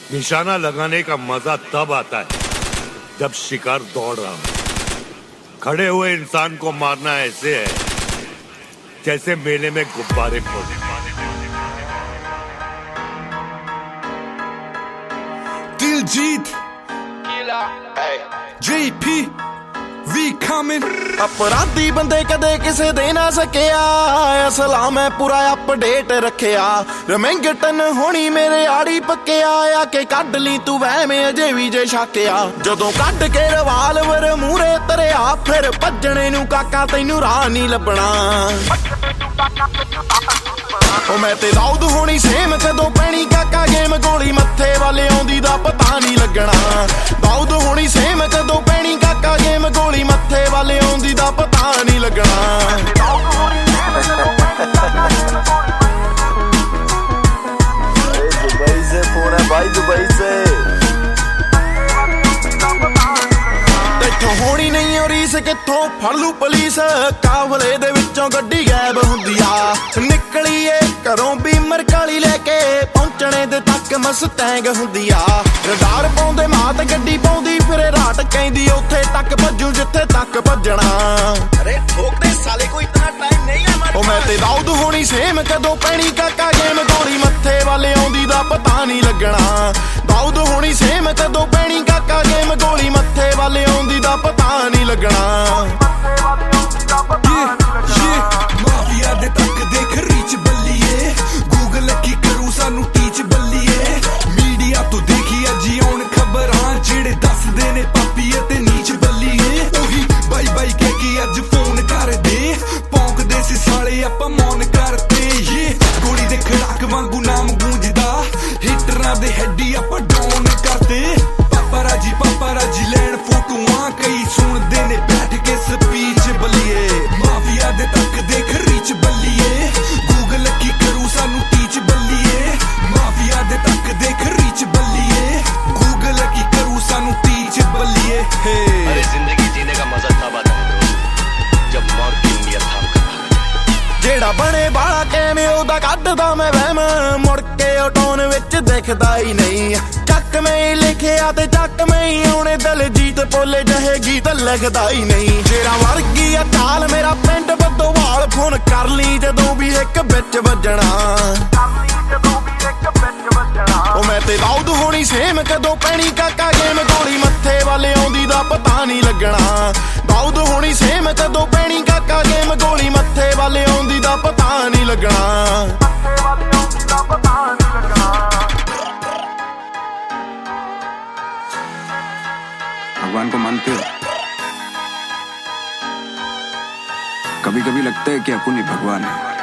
निशाना लगाने का मजा तब आता है जब शिकार दौड़ रहा हो। खड़े हुए इंसान को मारना ऐसे है जैसे मेले में गुब्बारे फोड़े। Diljit JP We coming। अपराधी बंदे कदे किसे दे ना सकिया, असला मैं पूरा अपडेट रखिया। रमेंगटन होनी मेरे आड़ी पक्किया, आके कड ली तू वह में अजे भी जे छाकिया। जदों कड के रिवाल्वर मूरे तरिया, फिर भजने नू काका तैनू राह नहीं लभना। ओ मैं ते दाऊद होनी सेम कदों पैनी काका गेम, गोली मत्थे वाले आउंदी दा पता नहीं लगना। दाऊद होनी सेम कदों पैनी काका गेम, गोली मत्थे वाले आउंदी दा पता नहीं लगना। दुबई से फोन है भाई, दुबई से। होनी नहीं हो रीस किथों फड़ लू पुलिस, काफले दे विचों गड्डी गैब हुंदी आ। निकली ए घरों बीमर काली लेके, पहुंचने दे तक मसटैंग हुंदी आ। रडार पाउंदे मात गड्डी पाउंदी फिरे राट, कहंदी उत्थे तक भज्जू जिथे तक भज्जना। अरे ठोक दे साले को इतना टाइम नहीं है। ओ मैं ते दाऊद होनी सेम कदों पैनी काका गेम, गोली मत्थे वाले आउंदी दा पता नहीं लगना। दाऊद होनी सेम कदों पैनी काका गेम, गोली मत्थे वाले आउंदी दा पता नहीं लगना। माफिया दे तक देख रीच बल्लीए, गूगल की करू सानू टीच बल्लीए। मीडिया तो देखी अजी आउण खबरां, जेड़े दसदे ने पापीए ते नीच बल्लीए। ओही बाई बाई कह के अज फोन कर दे, भौंकदे सी साले आपां मौन करते। ये गोली दे खड़ाक वांगू नाम गूंजदा, हिटरां दे हैडी आपां डाउन करते। पापाराजी लैण फोटोआं, कई सुनदे ने बैठ के स्पीच बल्लीए। माफिया दे तक देख रीच बल्लीए, गूगल की करू सानू टीच बल्लीए। माफिया दे तक देख रीच बल्लीए, गूगल की करू सानू टीच बल्लीए। अरे जिंदगी जीने का मजा तब आता है दोस्त, जब मौत की उंगलियां थाम कर। जेड़ा बने बाला कैमे ओदा कड्डदा मैं वहम, मुड़ के टोन विच दिखदा ही नहीं। चक में ही लिखिया ते चक में ही आउणे, दिलजीत बोले जहे गीत लिखदा ही नहीं। जेरा वर्गी आ चाल मेरा पिंड बदोवाल, फोन कर ली जदों भी एक बिच वजना। ओ मैं ते दाऊद होनी सेम कदों पैनी काका गेम, गोली मत्थे वाले आउंदी दा पता नहीं लगना। दाऊद होनी सेम कदों पैनी काका गेम, गोली मत्थे वाले आउंदी दा पता नहीं लगना। भगवान को मानते हो? कभी कभी लगता है कि अपन ही भगवान है।